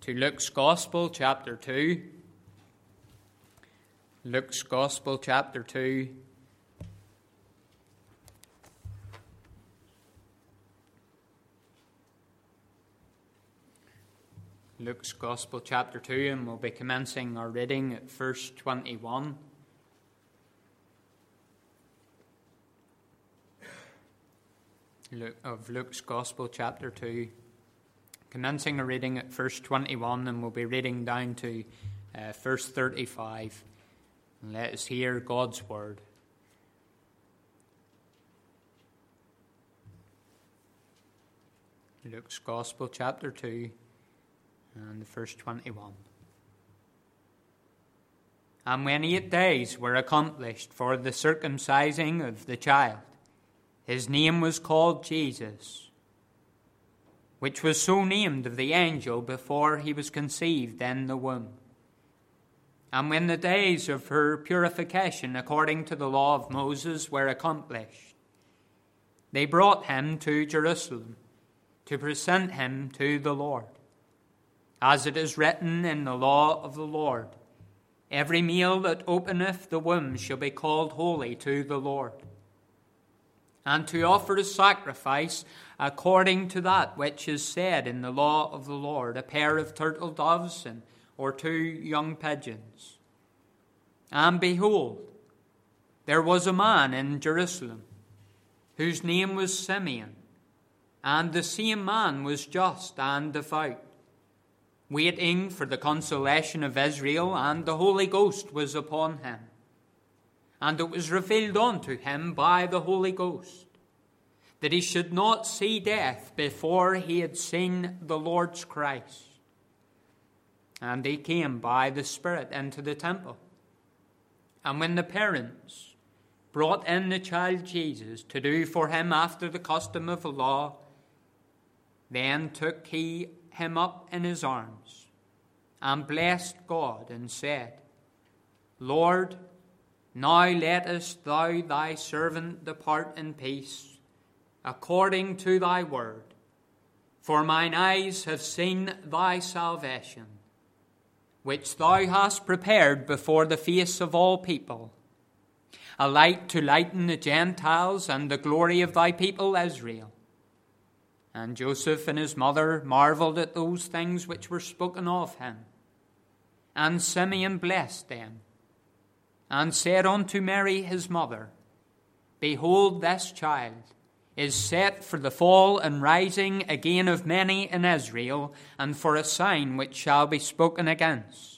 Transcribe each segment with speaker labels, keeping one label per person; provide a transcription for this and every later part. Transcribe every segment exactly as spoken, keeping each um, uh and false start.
Speaker 1: to Luke's Gospel, chapter two. Luke's Gospel, chapter two. Luke's Gospel, chapter two, and we'll be commencing our reading at verse twenty-one. Luke, of Luke's Gospel, chapter two. Commencing a reading at verse twenty-one, and we'll be reading down to uh, verse thirty-five. And let us hear God's word. Luke's Gospel, chapter two, and verse twenty-one. And when eight days were accomplished for the circumcising of the child, his name was called Jesus, which was so named of the angel before he was conceived in the womb. And when the days of her purification according to the law of Moses were accomplished, they brought him to Jerusalem to present him to the Lord. As it is written in the law of the Lord, every male that openeth the womb shall be called holy to the Lord, and to offer a sacrifice according to that which is said in the law of the Lord, a pair of turtle doves and or two young pigeons. And behold, there was a man in Jerusalem, whose name was Simeon, and the same man was just and devout, waiting for the consolation of Israel, and the Holy Ghost was upon him. And it was revealed unto him by the Holy Ghost that he should not see death before he had seen the Lord's Christ. And he came by the Spirit into the temple. And when the parents brought in the child Jesus to do for him after the custom of the law, then took he him up in his arms, and blessed God, and said, Lord, now lettest thou thy servant depart in peace, according to thy word. For mine eyes have seen thy salvation, which thou hast prepared before the face of all people, a light to lighten the Gentiles, and the glory of thy people Israel. And Joseph and his mother marveled at those things which were spoken of him. And Simeon blessed them, and said unto Mary his mother, Behold, this child is set for the fall and rising again of many in Israel, and for a sign which shall be spoken against.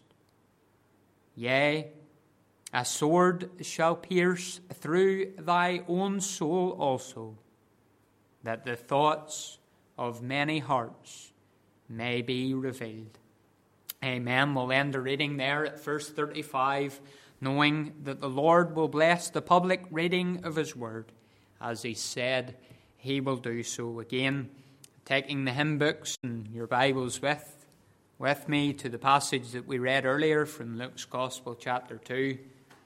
Speaker 1: Yea, a sword shall pierce through thy own soul also, that the thoughts of many hearts may be revealed. Amen. We'll end the reading there at verse thirty-five, knowing that the Lord will bless the public reading of his word, as he said he will do so. Again, taking the hymn books and your Bibles with, with me to the passage that we read earlier from Luke's Gospel, chapter two.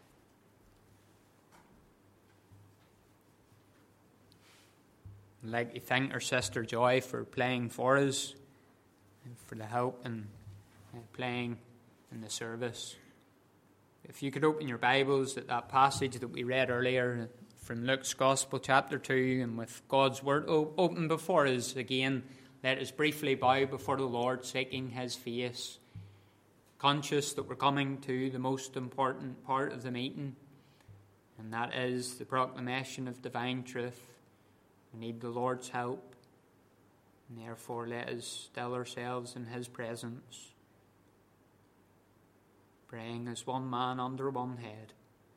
Speaker 1: I'd like to thank our sister Joy for playing for us, and for the help in playing in the service. If you could open your Bibles at that passage that we read earlier from Luke's Gospel, chapter two, and with God's word open before us again, let us briefly bow before the Lord, seeking his face, conscious that we're coming to the most important part of the meeting, and that is the proclamation of divine truth. We need the Lord's help, and therefore let us still ourselves in his presence, praying as one man under one head.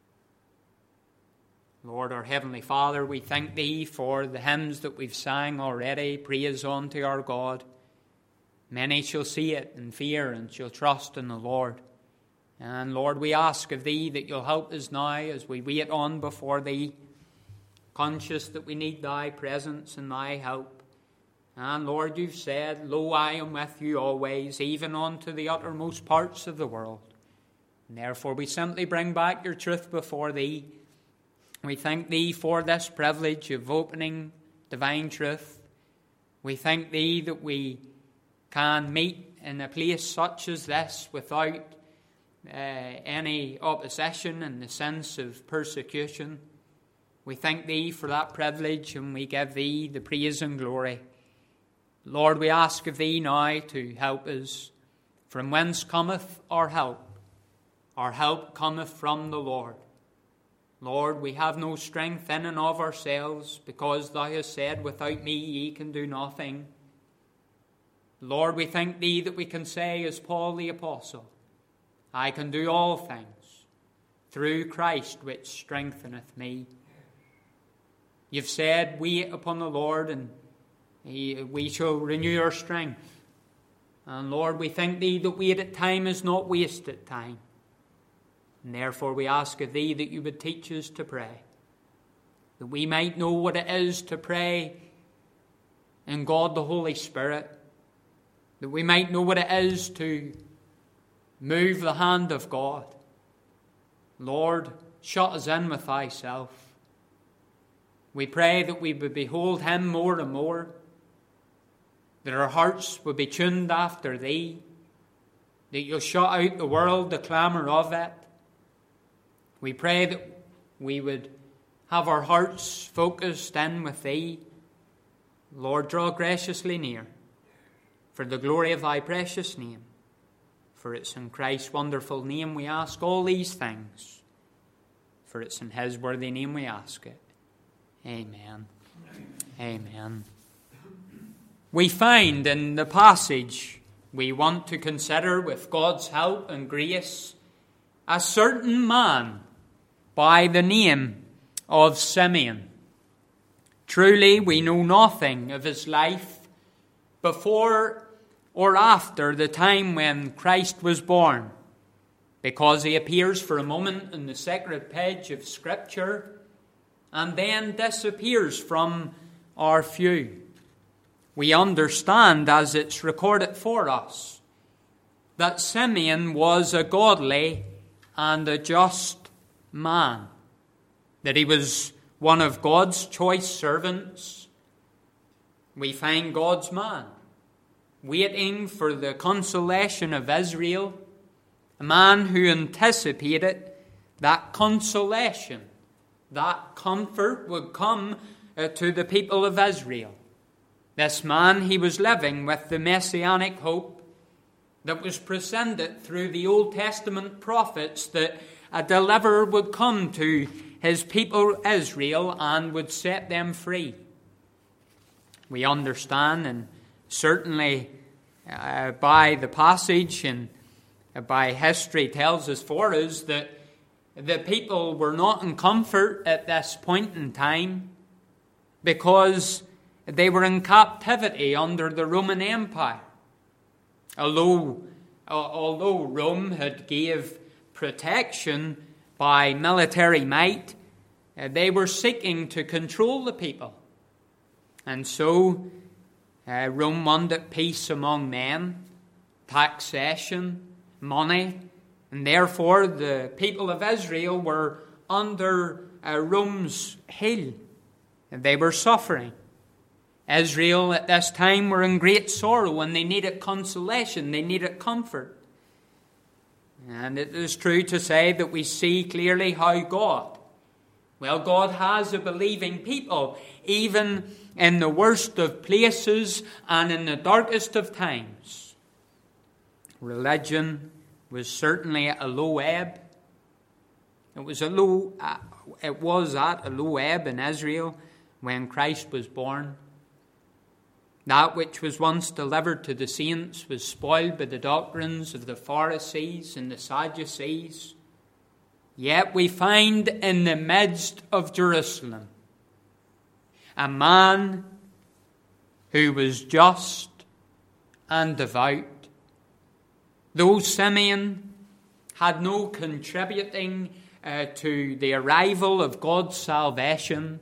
Speaker 1: Lord, our Heavenly Father, we thank thee for the hymns that we've sang already. Praise unto our God. Many shall see it and fear, and shall trust in the Lord. And Lord, we ask of thee that you'll help us now as we wait on before thee, conscious that we need thy presence and thy help. And Lord, you've said, Lo, I am with you always, even unto the uttermost parts of the world. And therefore we simply bring back your truth before thee. We thank thee for this privilege of opening divine truth. We thank thee that we can meet in a place such as this without uh, any opposition in the sense of persecution. We thank Thee for that privilege, and we give Thee the praise and glory. Lord, we ask of Thee now to help us. From whence cometh our help? Our help cometh from the Lord. Lord, we have no strength in and of ourselves, because Thou hast said, without me ye can do nothing. Lord, we thank Thee that we can say, as Paul the Apostle, I can do all things through Christ which strengtheneth me. You've said, wait upon the Lord, and he, we shall renew our strength. And Lord, we thank Thee that waited time is not wasted time. And therefore we ask of Thee that You would teach us to pray, that we might know what it is to pray in God the Holy Spirit, that we might know what it is to move the hand of God. Lord, shut us in with Thyself. We pray that we would behold Him more and more, that our hearts would be tuned after Thee, that You'll shut out the world, the clamour of it. We pray that we would have our hearts focused in with Thee. Lord, draw graciously near, for the glory of Thy precious name. For it's in Christ's wonderful name we ask all these things. For it's in His worthy name we ask it. Amen. Amen. We find in the passage we want to consider with God's help and grace a certain man by the name of Simeon. Truly, we know nothing of his life before or after the time when Christ was born, because he appears for a moment in the sacred page of Scripture and then disappears from our view. We understand, as it's recorded for us, that Simeon was a godly and a just man, that he was one of God's choice servants. We find God's man waiting for the consolation of Israel, a man who anticipated that consolation, that comfort would come uh, to the people of Israel. This man, he was living with the messianic hope that was presented through the Old Testament prophets, that a deliverer would come to his people Israel and would set them free. We understand, and certainly uh, by the passage and uh, by history tells us for us, that the people were not in comfort at this point in time, because they were in captivity under the Roman Empire. Although, although Rome had gave protection by military might, they were seeking to control the people. And so uh, Rome wanted peace among men, taxation, money, and therefore the people of Israel were under uh, Rome's heel, and they were suffering. Israel at this time were in great sorrow, and they needed consolation, they needed comfort. And it is true to say that we see clearly how God, well, God has a believing people, even in the worst of places and in the darkest of times. Religion was certainly at a low ebb. It was a low, uh, it was at a low ebb in Israel when Christ was born. That which was once delivered to the saints was spoiled by the doctrines of the Pharisees and the Sadducees. Yet we find in the midst of Jerusalem a man who was just and devout. Though Simeon had no contributing uh, to the arrival of God's salvation,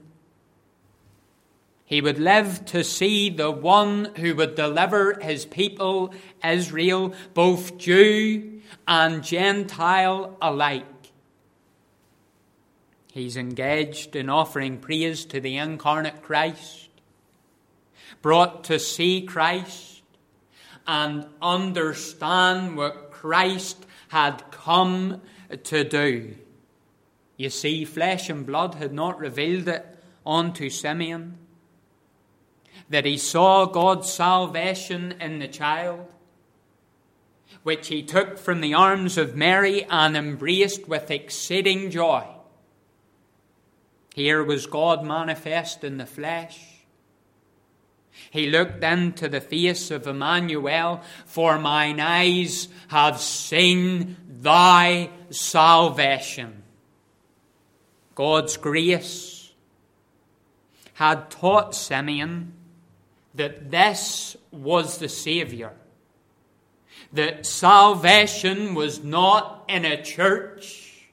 Speaker 1: he would live to see the one who would deliver his people, Israel, both Jew and Gentile alike. He's engaged in offering praise to the incarnate Christ, brought to see Christ, and understand what Christ had come to do. You see, flesh and blood had not revealed it unto Simeon, that he saw God's salvation in the child, which he took from the arms of Mary and embraced with exceeding joy. Here was God manifest in the flesh. He looked into the face of Emmanuel, for mine eyes have seen thy salvation. God's grace had taught Simeon that this was the Saviour, that salvation was not in a church,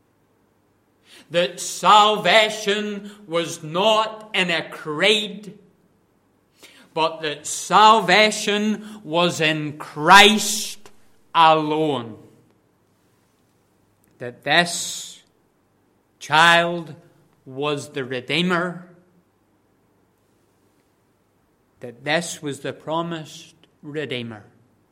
Speaker 1: that salvation was not in a creed, but that salvation was in Christ alone. That this child was the Redeemer, that this was the promised Redeemer.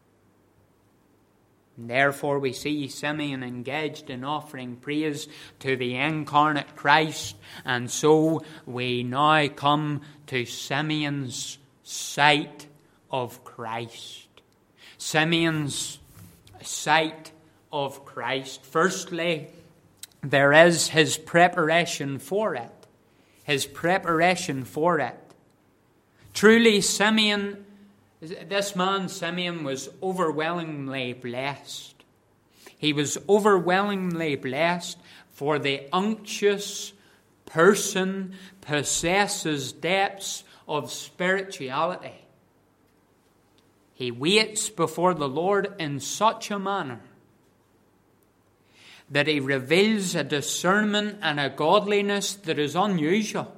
Speaker 1: And therefore we see Simeon engaged in offering praise to the incarnate Christ, and so we now come to Simeon's sight of Christ. Simeon's sight of Christ. Firstly, there is his preparation for it. His preparation for it. Truly, Simeon, this man Simeon was overwhelmingly blessed. He was overwhelmingly blessed, for the unctuous person possesses depths of spirituality. He waits before the Lord in such a manner that he reveals a discernment and a godliness that is unusual.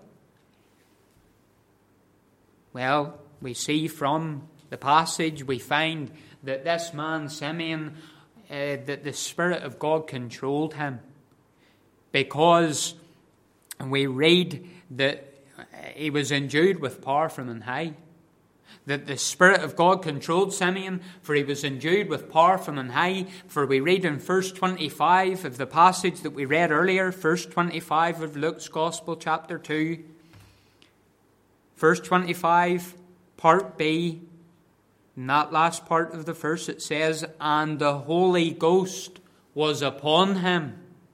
Speaker 1: Well, we see from the passage, we find that this man Simeon, uh, that the Spirit of God controlled him, because we read that he was endued with power from on high. That the Spirit of God controlled Simeon, for he was endued with power from on high. For we read in verse twenty-five of the passage that we read earlier, verse twenty-five of Luke's Gospel, chapter two. Verse twenty-five, part B, in that last part of the verse it says, and the Holy Ghost was upon him.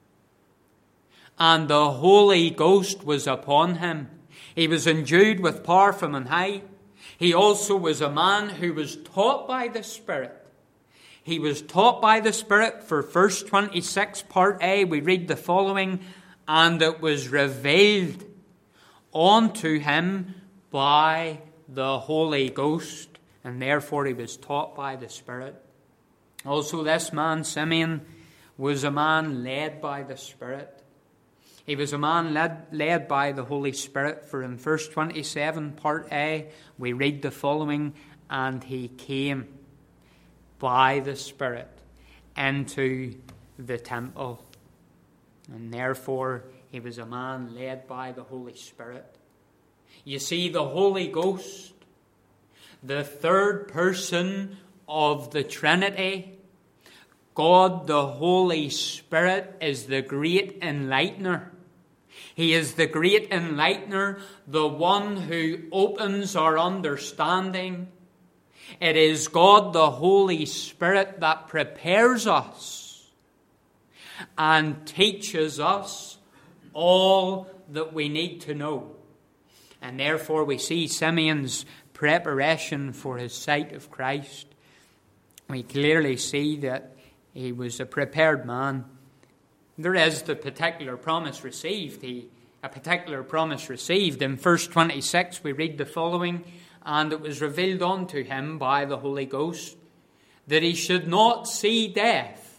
Speaker 1: And the Holy Ghost was upon him. He was endued with power from on high. He also was a man who was taught by the Spirit. He was taught by the Spirit. For verse twenty-six, part A, we read the following, and it was revealed unto him by the Holy Ghost, and therefore he was taught by the Spirit. Also, this man, Simeon, was a man led by the Spirit. He was a man led, led by the Holy Spirit, for in verse twenty-seven, part A, we read the following, and he came by the Spirit into the temple. And therefore, he was a man led by the Holy Spirit. You see, the Holy Ghost, the third person of the Trinity, God the Holy Spirit, is the great enlightener. He is the great enlightener, the one who opens our understanding. It is God the Holy Spirit that prepares us and teaches us all that we need to know. And therefore we see Simeon's preparation for his sight of Christ. We clearly see that he was a prepared man. There is the particular promise received. He, a particular promise received. In verse twenty-six we read the following, and it was revealed unto him by the Holy Ghost that he should not see death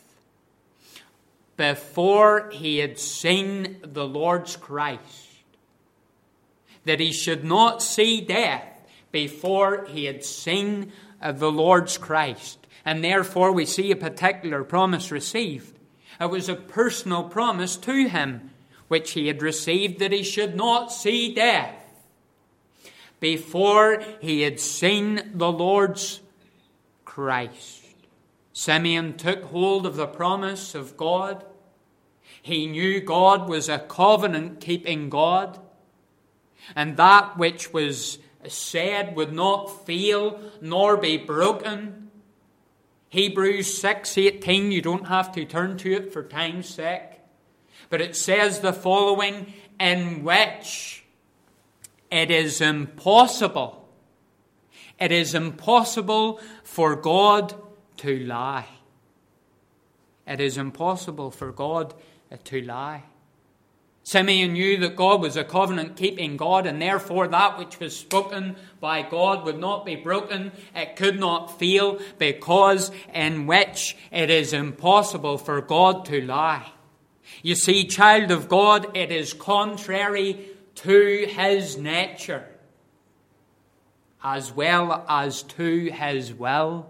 Speaker 1: before he had seen the Lord's Christ. That he should not see death before he had seen the Lord's Christ. And therefore we see a particular promise received. It was a personal promise to him, which he had received, that he should not see death before he had seen the Lord's Christ. Simeon took hold of the promise of God. He knew God was a covenant-keeping God, and that which was said would not fail nor be broken. Hebrews six eighteen, you don't have to turn to it for time's sake, but it says the following, in which it is impossible, it is impossible for God to lie. It is impossible for God to lie. Simeon knew that God was a covenant-keeping God, and therefore that which was spoken by God would not be broken. It could not fail, because in which it is impossible for God to lie. You see, child of God, it is contrary to his nature, as well as to his will.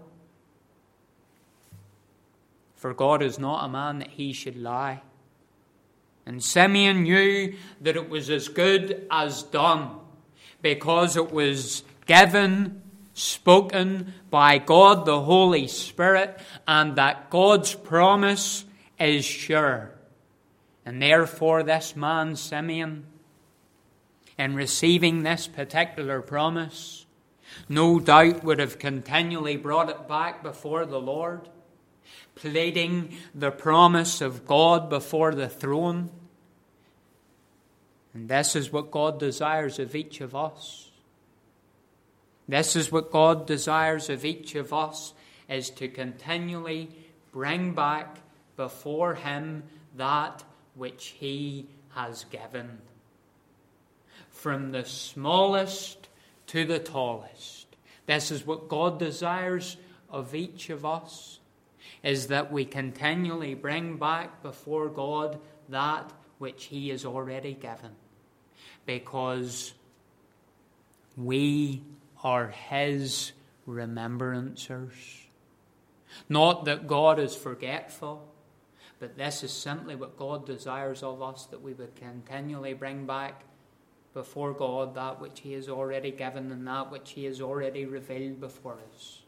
Speaker 1: For God is not a man that he should lie. And Simeon knew that it was as good as done, because it was given, spoken by God the Holy Spirit, and that God's promise is sure. And therefore this man, Simeon, in receiving this particular promise, no doubt would have continually brought it back before the Lord, pleading the promise of God before the throne. And this is what God desires of each of us. This is what God desires of each of us, is to continually bring back before him that which he has given. From the smallest to the tallest. This is what God desires of each of us, is that we continually bring back before God that which he has already given. Because we are his remembrancers. Not that God is forgetful, but this is simply what God desires of us, that we would continually bring back before God that which he has already given and that which he has already revealed before us.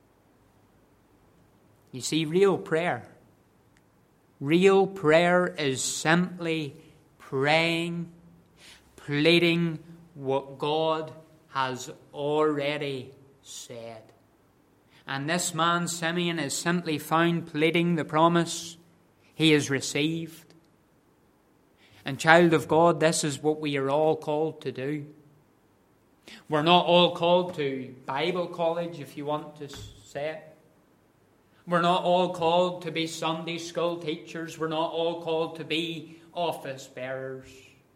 Speaker 1: You see, real prayer, real prayer is simply praying, pleading what God has already said. And this man, Simeon, is simply found pleading the promise he has received. And child of God, this is what we are all called to do. We're not all called to Bible college, if you want to say it. We're not all called to be Sunday school teachers. We're not all called to be office bearers.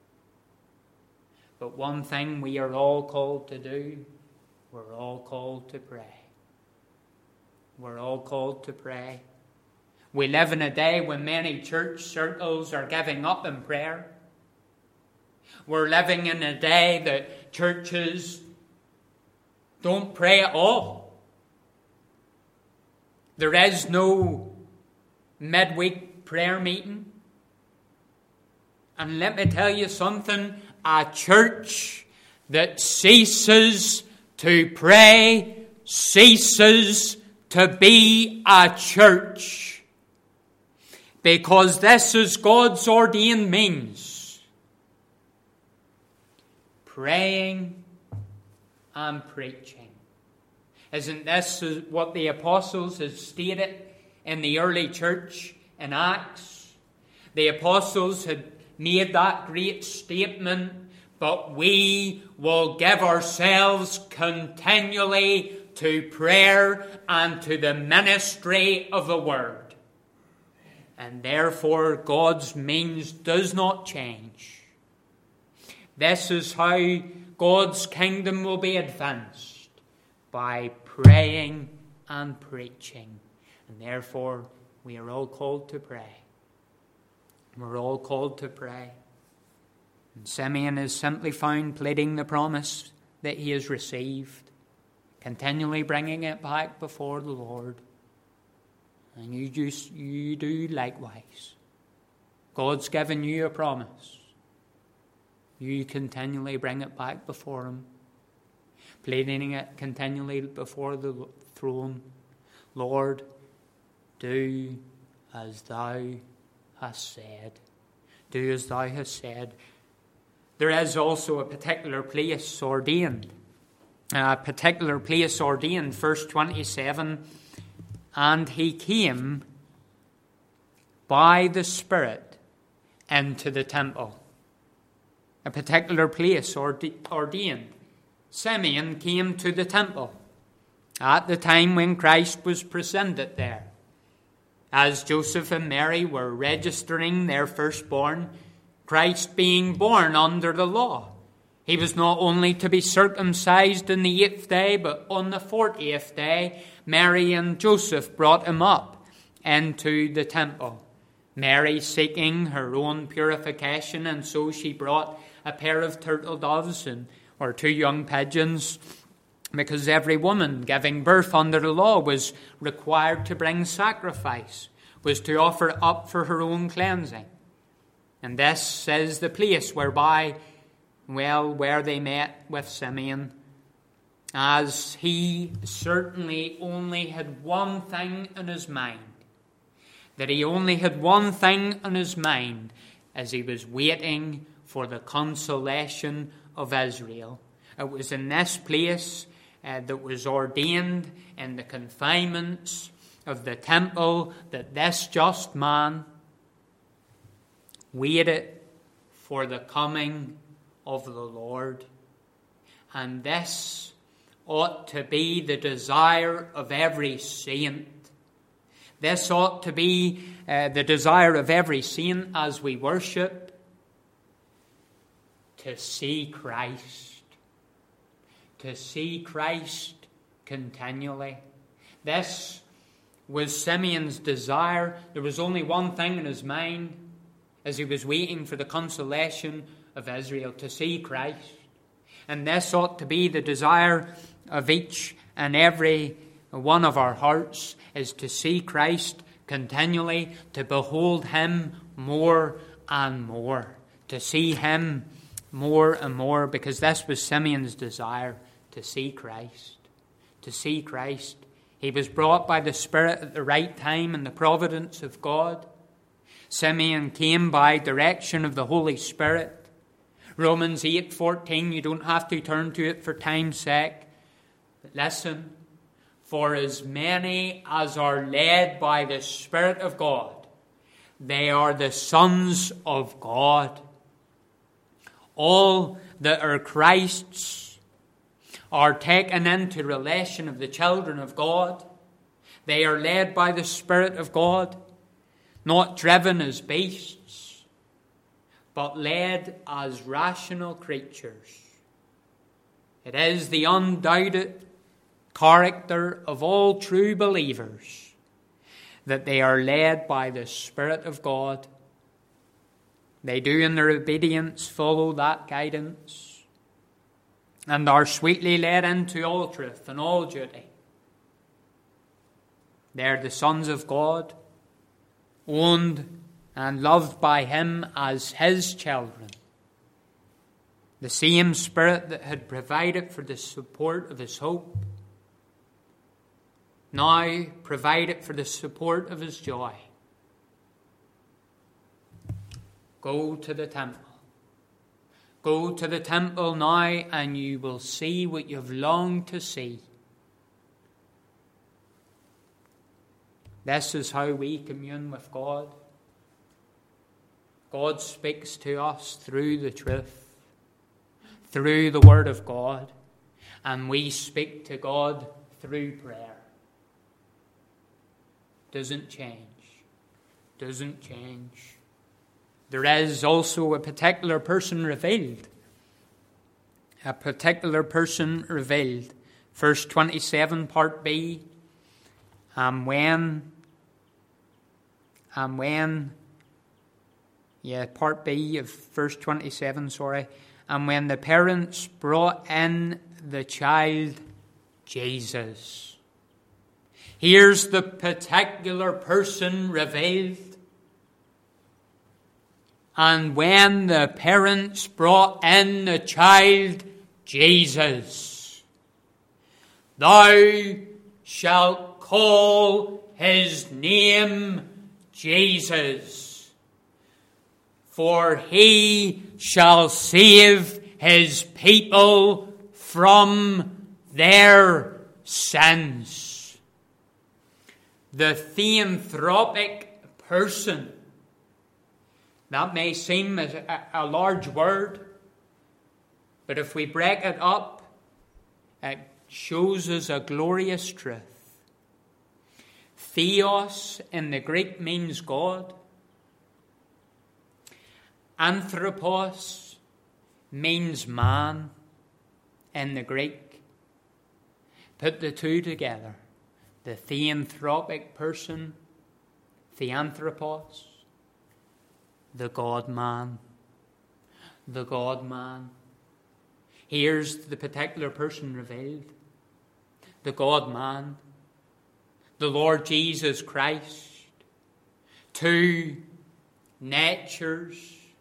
Speaker 1: But one thing we are all called to do, we're all called to pray. We're all called to pray. We live in a day when many church circles are giving up in prayer. We're living in a day that churches don't pray at all. There is no midweek prayer meeting. And let me tell you something, a church that ceases to pray ceases to be a church. Because this is God's ordained means. Praying and preaching. Isn't this what the apostles had stated in the early church in Acts? The apostles had made that great statement, but we will give ourselves continually to prayer and to the ministry of the word. And therefore God's means does not change. This is how God's kingdom will be advanced, by praying and preaching. And therefore we are all called to pray. We're all called to pray. And Simeon is simply found pleading the promise that he has received, continually bringing it back before the Lord. And you just you do likewise. God's given you a promise. You continually bring it back before him, pleading it continually before the throne, Lord, do as thou hast said. Do as thou hast said. There is also a particular place ordained. A particular place ordained, verse twenty-seven. And he came by the Spirit into the temple. A particular place ordained. Simeon came to the temple at the time when Christ was presented there. As Joseph and Mary were registering their firstborn, Christ being born under the law, he was not only to be circumcised on the eighth day, but on the fortieth day, Mary and Joseph brought him up into the temple. Mary seeking her own purification, and so she brought a pair of turtle doves and or two young pigeons, because every woman giving birth under the law was required to bring sacrifice, was to offer up for her own cleansing. And this is the place whereby, well, where they met with Simeon, as he certainly only had one thing in his mind, that he only had one thing in his mind as he was waiting for the consolation of Israel. It was in this place uh, that was ordained in the confinements of the temple that this just man waited for the coming of the Lord. And this ought to be the desire of every saint. This ought to be uh, the desire of every saint as we worship, to see Christ. To see Christ continually. This was Simeon's desire. There was only one thing in his mind as he was waiting for the consolation of Israel, to see Christ. And this ought to be the desire of each and every one of our hearts, is to see Christ continually, to behold him more and more, to see him more and more, because this was Simeon's desire, to see Christ. To see Christ. He was brought by the Spirit at the right time in the providence of God. Simeon came by direction of the Holy Spirit. Romans eight fourteen, you don't have to turn to it for time's sake. But listen, for as many as are led by the Spirit of God, they are the sons of God. All that are Christ's are taken into relation of the children of God. They are led by the Spirit of God, not driven as beasts, but led as rational creatures. It is the undoubted character of all true believers that they are led by the Spirit of God. They do in their obedience follow that guidance, and are sweetly led into all truth and all duty. They are the sons of God, owned and loved by him as his children. The same Spirit that had provided for the support of his hope now provided for the support of his joy. Go to the temple. Go to the temple now, and you will see what you've longed to see. This is how we commune with God. God speaks to us through the truth, through the Word of God, and we speak to God through prayer. Doesn't change. Doesn't change. There is also a particular person revealed. A particular person revealed. Verse twenty-seven, part B. And when, and when, yeah, part B of verse twenty-seven, sorry. And when the parents brought in the child Jesus. Here's the particular person revealed. And when the parents brought in the child Jesus, thou shalt call his name Jesus, for he shall save his people from their sins. The theanthropic person. That may seem as a, a large word, but if we break it up, it shows us a glorious truth. Theos in the Greek means God. Anthropos means man in the Greek. Put the two together. The theanthropic person, theanthropos, the God-man, the God-man. Here's the particular person revealed. The God-man, the Lord Jesus Christ. Two natures,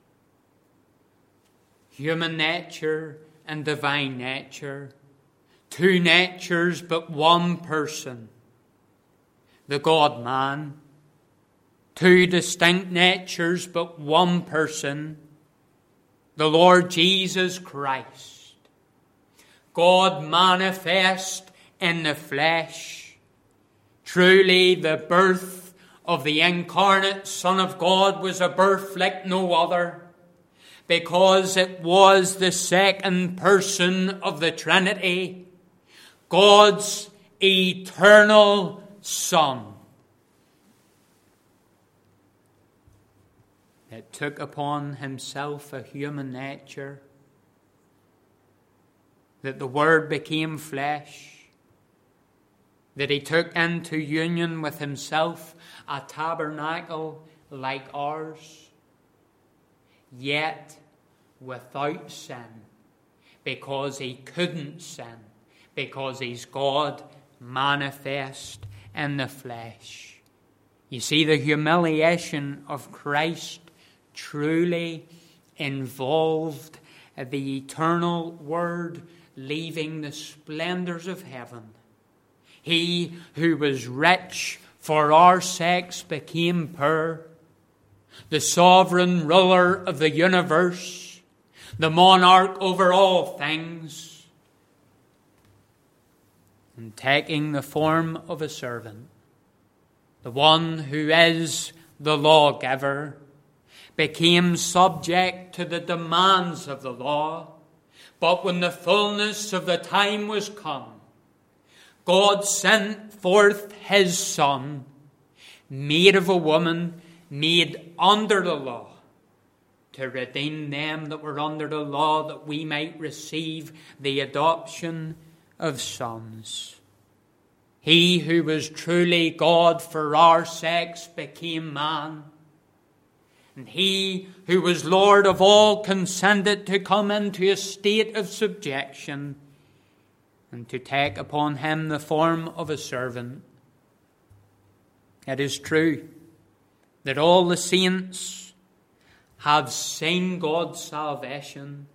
Speaker 1: human nature and divine nature. Two natures but one person. The God-man. Two distinct natures but one person. The Lord Jesus Christ. God manifest in the flesh. Truly the birth of the incarnate Son of God was a birth like no other, because it was the second person of the Trinity, God's eternal Son. It took upon himself a human nature, that the Word became flesh, that he took into union with himself a tabernacle like ours, yet without sin, because he couldn't sin, because he's God manifest in the flesh. You see, the humiliation of Christ truly involved the eternal Word leaving the splendors of heaven. He who was rich for our sakes became poor. The sovereign ruler of the universe, the monarch over all things, and taking the form of a servant, the one who is the lawgiver, became subject to the demands of the law. But when the fullness of the time was come, God sent forth his Son, made of a woman, made under the law, to redeem them that were under the law, that we might receive the adoption of sons. He who was truly God for our sakes became man. And he who was Lord of all consented to come into a state of subjection and to take upon him the form of a servant. It is true that all the saints have seen God's salvation.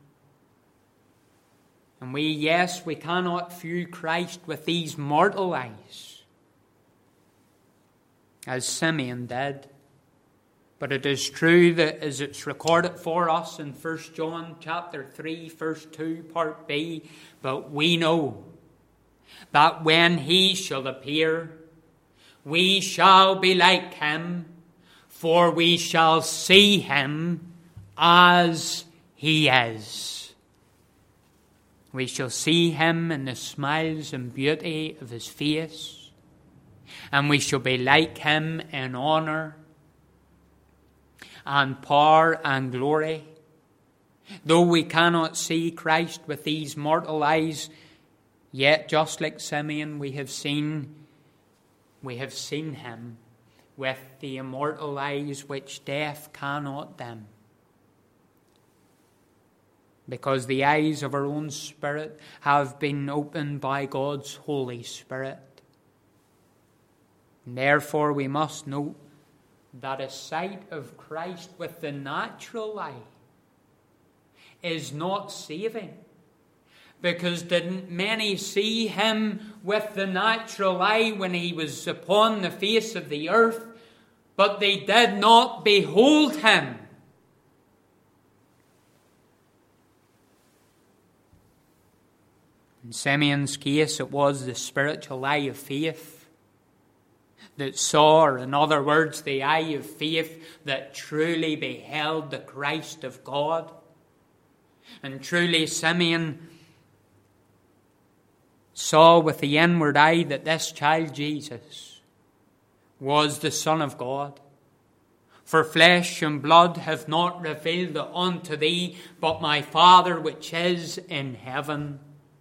Speaker 1: And we, yes, we cannot view Christ with these mortal eyes, as Simeon did. But it is true that as it's recorded for us in First John chapter three, verse two, part B, but we know that when he shall appear, we shall be like him, for we shall see him as he is. We shall see him in the smiles and beauty of his face, and we shall be like him in honour and power and glory. Though we cannot see Christ with these mortal eyes, yet just like Simeon, we have seen, we have seen him with the immortal eyes which death cannot dim. Because the eyes of our own spirit have been opened by God's Holy Spirit. And therefore we must note that a sight of Christ with the natural eye is not saving, Because didn't many see him with the natural eye when he was upon the face of the earth, but they did not behold him? In Simeon's case, it was the spiritual eye of faith that saw, or in other words, the eye of faith that truly beheld the Christ of God. And truly Simeon saw with the inward eye that this child Jesus was the Son of God. For flesh and blood have not revealed it unto thee, but my Father which is in heaven.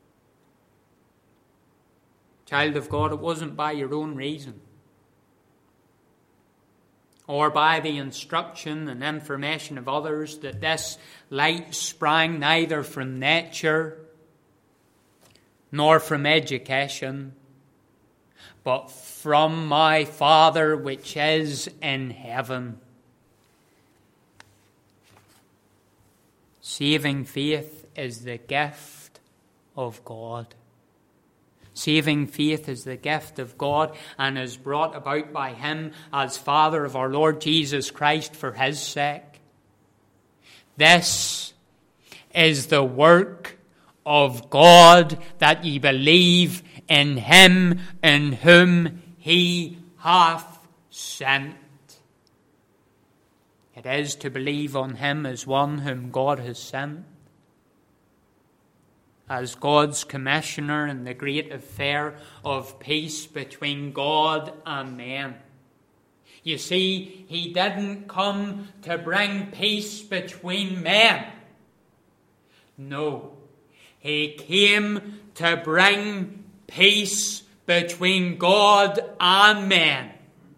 Speaker 1: Child of God, it wasn't by your own reason, or by the instruction and information of others, that this light sprang neither from nature nor from education, but from my Father which is in heaven. Saving faith is the gift of God. Saving faith is the gift of God and is brought about by him as Father of our Lord Jesus Christ for his sake. This is the work of God, that ye believe in him in whom he hath sent. It is to believe on him as one whom God has sent, as God's commissioner in the great affair of peace between God and men. You see, he didn't come to bring peace between men. No, he came to bring peace between God and men.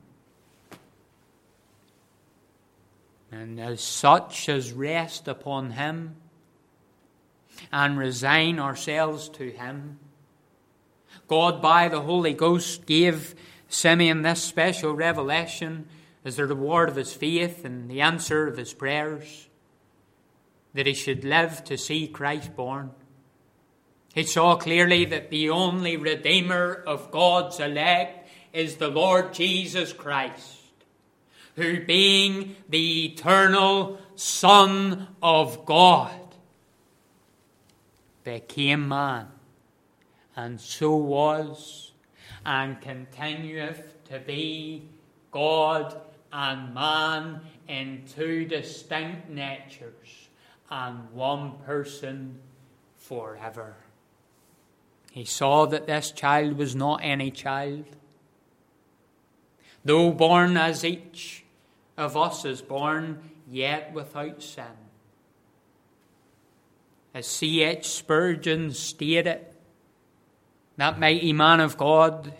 Speaker 1: And as such as rest upon him and resign ourselves to him, God by the Holy Ghost gave Simeon this special revelation as the reward of his faith and the answer of his prayers, that he should live to see Christ born. He saw clearly that the only Redeemer of God's elect is the Lord Jesus Christ, who being the eternal Son of God, became man, and so was and continueth to be God and man in two distinct natures and one person forever. He saw that this child was not any child, though born as each of us is born, yet without sin. As C H Spurgeon stated, that mighty man of God,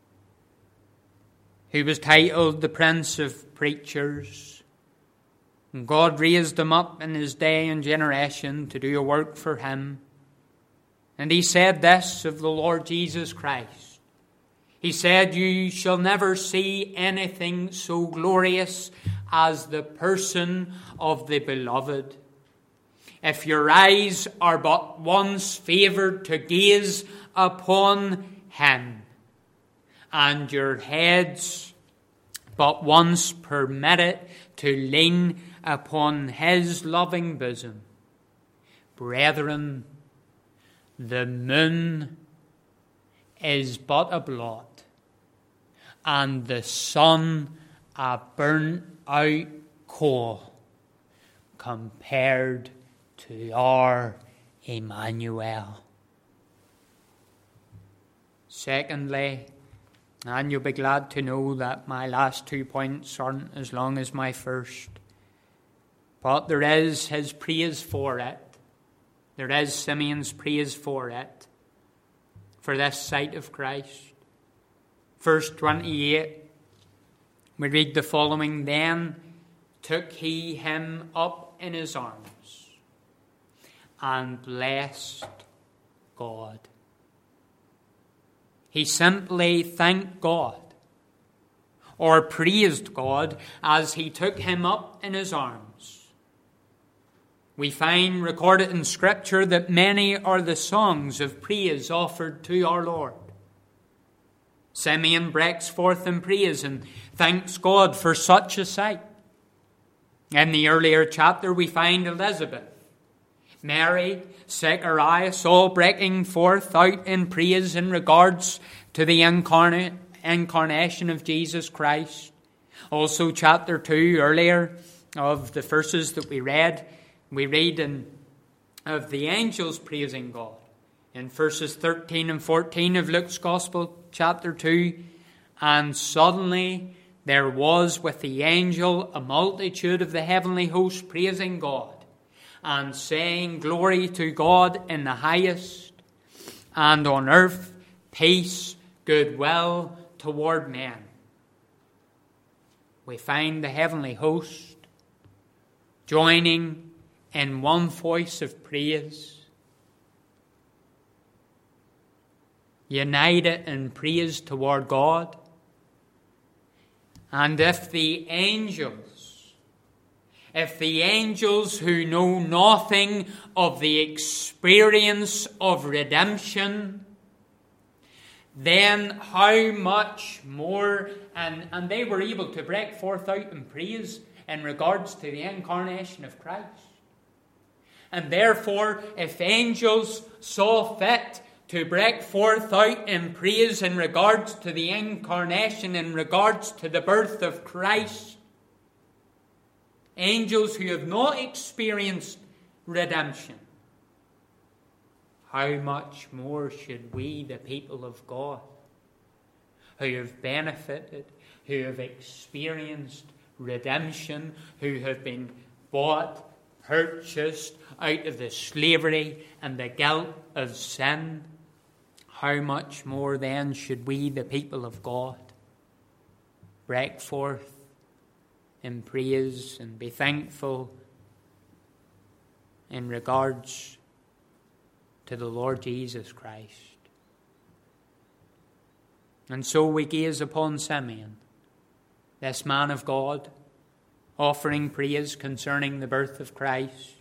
Speaker 1: who was titled the Prince of Preachers, and God raised him up in his day and generation to do a work for him. And he said this of the Lord Jesus Christ. He said, "You shall never see anything so glorious as the person of the Beloved. If your eyes are but once favoured to gaze upon him, and your heads but once permitted to lean upon his loving bosom, brethren, the moon is but a blot, and the sun a burnt out coal, compared to our Emmanuel." Secondly, and you'll be glad to know that my last two points aren't as long as my first, but there is his praise for it. There is Simeon's praise for it, for this sight of Christ. Verse twenty-eight, we read the following: "Then took he him up in his arms and blessed God." He simply thanked God, or praised God, as he took him up in his arms. we find recorded in Scripture that many are the songs of praise offered to our Lord. Simeon breaks forth in praise and thanks God for such a sight. In the earlier chapter, we find Elizabeth, Mary, Zacharias, all breaking forth out in praise in regards to the incarnate, incarnation of Jesus Christ. Also, chapter two, earlier of the verses that we read, we read in, of the angels praising God. In verses thirteen and fourteen of Luke's Gospel, chapter two, and suddenly there was with the angel a multitude of the heavenly host praising God, and saying, Glory to God in the highest, and on earth peace, goodwill toward men. We find the heavenly host joining in one voice of praise, united in praise toward God. And if the angels, if the angels who know nothing of the experience of redemption, then how much more, and, and they were able to break forth out in praise in regards to the incarnation of Christ. And therefore, if angels saw fit to break forth out in praise in regards to the incarnation, in regards to the birth of Christ, angels who have not experienced redemption, how much more should we, the people of God, who have benefited, who have experienced redemption, who have been bought, purchased out of the slavery and the guilt of sin, how much more then should we, the people of God, break forth in praise and be thankful in regards to the Lord Jesus Christ. And so we gaze upon Simeon, this man of God, offering praise concerning the birth of Christ.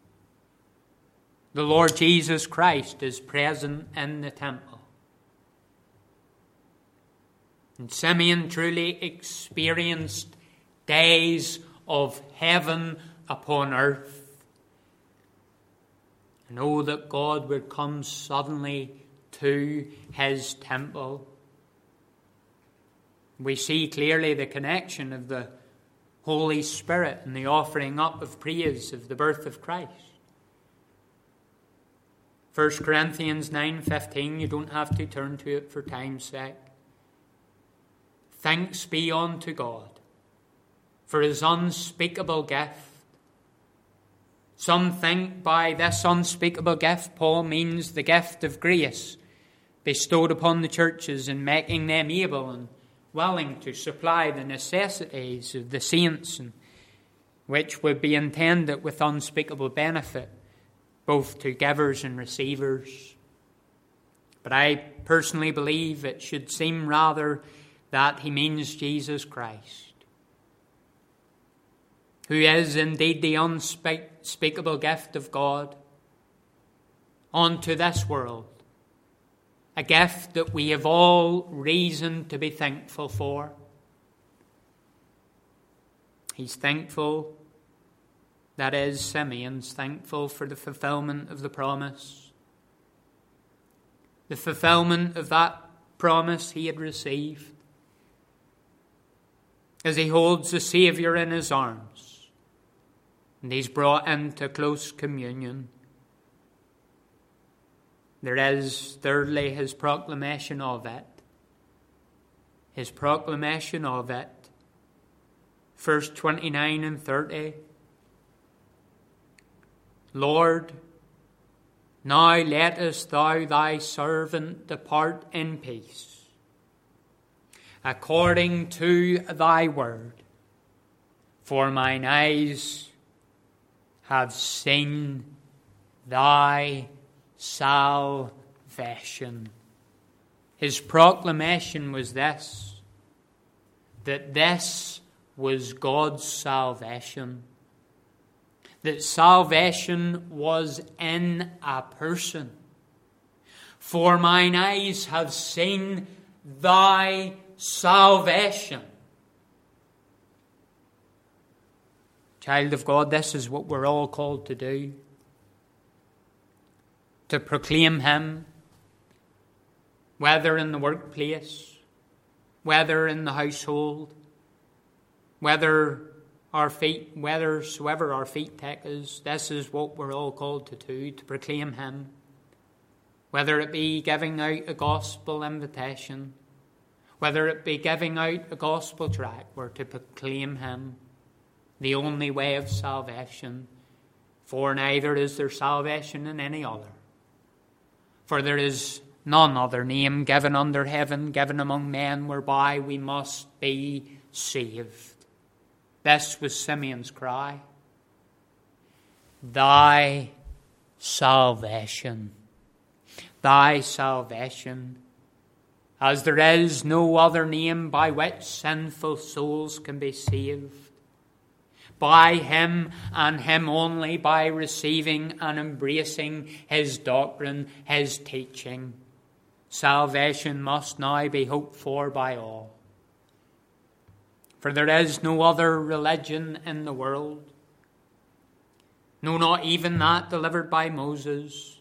Speaker 1: The Lord Jesus Christ is present in the temple. And Simeon truly experienced days of heaven upon earth. And oh, that God would come suddenly to his temple. We see clearly the connection of the Holy Spirit and the offering up of praise of the birth of Christ. First Corinthians nine fifteen, you don't have to turn to it for time's sake. Thanks be unto God for his unspeakable gift. Some think by this unspeakable gift, Paul means the gift of grace bestowed upon the churches in making them able and willing to supply the necessities of the saints, and which would be intended with unspeakable benefit, both to givers and receivers. But I personally believe it should seem rather that he means Jesus Christ, who is indeed the unspeakable gift of God unto this world, a gift that we have all reason to be thankful for. He's thankful, that is, Simeon's thankful for the fulfillment of the promise, the fulfillment of that promise he had received, as he holds the Saviour in his arms, and he's brought into close communion. There is, thirdly, his proclamation of it. His proclamation of it. Verse twenty-nine and thirty. Lord, now lettest thou thy servant depart in peace, according to thy word. For mine eyes have seen thy salvation. His proclamation was this, that this was God's salvation, that salvation was in a person. For mine eyes have seen thy salvation. Child of God, this is what we're all called to do. To proclaim him, whether in the workplace, whether in the household, whether our feet, whithersoever our feet take us, this is what we're all called to do, to proclaim him. Whether it be giving out a gospel invitation, whether it be giving out a gospel tract, we're to proclaim him, the only way of salvation. For neither is there salvation in any other. For there is none other name given under heaven, given among men, whereby we must be saved. This was Simeon's cry. Thy salvation. Thy salvation. As there is no other name by which sinful souls can be saved. By him and him only, by receiving and embracing his doctrine, his teaching. Salvation must now be hoped for by all. For there is no other religion in the world. No, not even that delivered by Moses,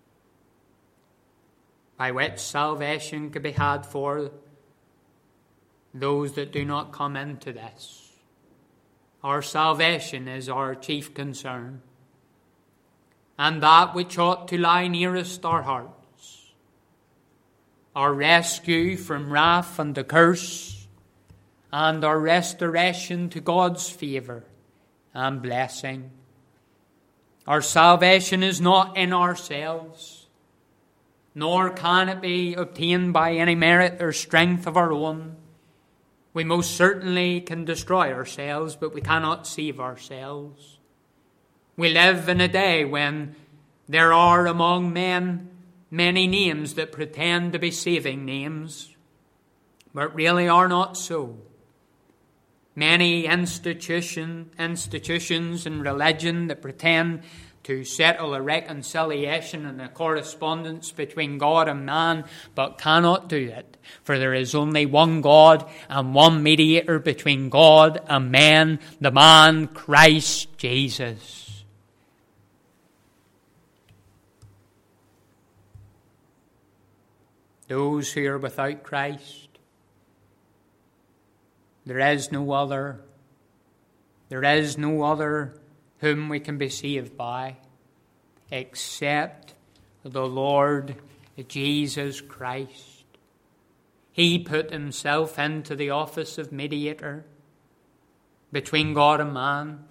Speaker 1: by which salvation could be had for those that do not come into this. Our salvation is our chief concern, and that which ought to lie nearest our hearts. Our rescue from wrath and the curse, and our restoration to God's favour and blessing. Our salvation is not in ourselves, nor can it be obtained by any merit or strength of our own. We most certainly can destroy ourselves, but we cannot save ourselves. We live in a day when there are among men many names that pretend to be saving names, but really are not so. Many institution, institutions and religion that pretend to settle a reconciliation and a correspondence between God and man, but cannot do it. For there is only one God and one mediator between God and man, the man Christ Jesus. Those who are without Christ, there is no other. There is no other whom we can be saved by, except the Lord Jesus Christ. He put himself into the office of mediator between God and man.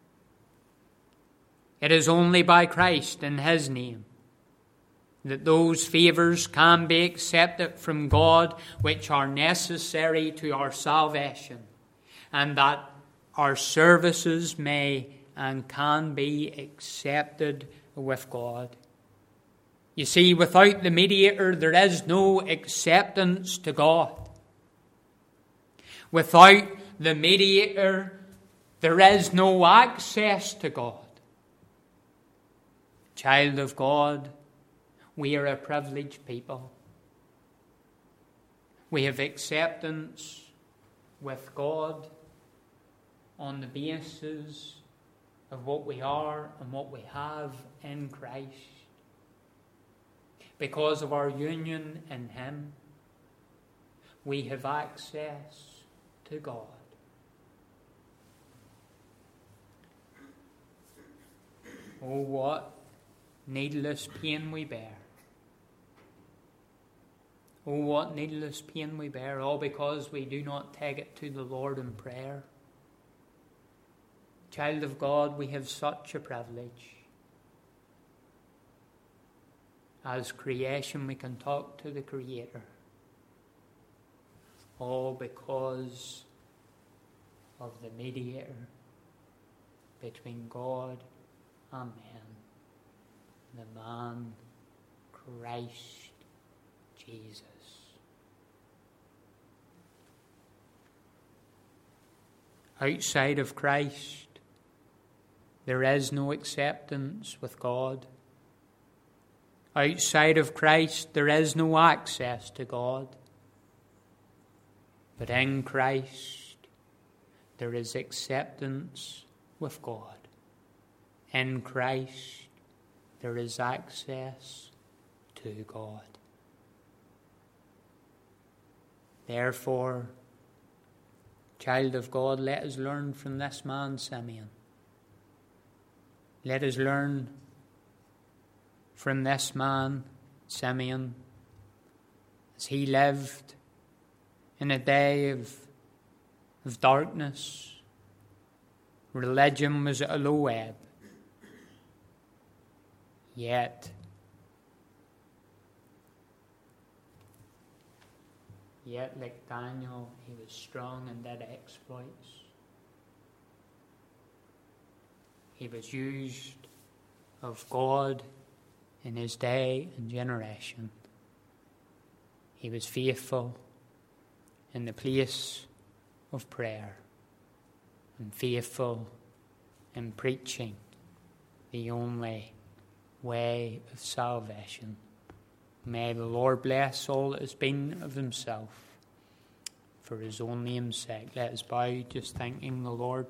Speaker 1: It is only by Christ in his name that those favours can be accepted from God which are necessary to our salvation, and that our services may and can be accepted with God. You see, without the mediator, there is no acceptance to God. Without the mediator, there is no access to God. Child of God, we are a privileged people. We have acceptance with God on the basis of what we are and what we have in Christ. Because of our union in him, we have access to God. Oh, what needless pain we bear. Oh, what needless pain we bear, all because we do not take it to the Lord in prayer. Child of God, we have such a privilege. As creation, we can talk to the Creator. All because of the mediator between God and man, the man Christ Jesus. Outside of Christ, there is no acceptance with God. Outside of Christ, there is no access to God. But in Christ, there is acceptance with God. In Christ, there is access to God. Therefore, child of God, let us learn from this man, Simeon. Let us learn from this man, Simeon, as he lived in a day of, of darkness. Religion was at a low ebb. Yet, yet like Daniel, he was strong and did exploits. He was used of God in his day and generation. He was faithful in the place of prayer and faithful in preaching the only way of salvation. May the Lord bless all that has been of himself for his own name's sake. Let us bow just thanking the Lord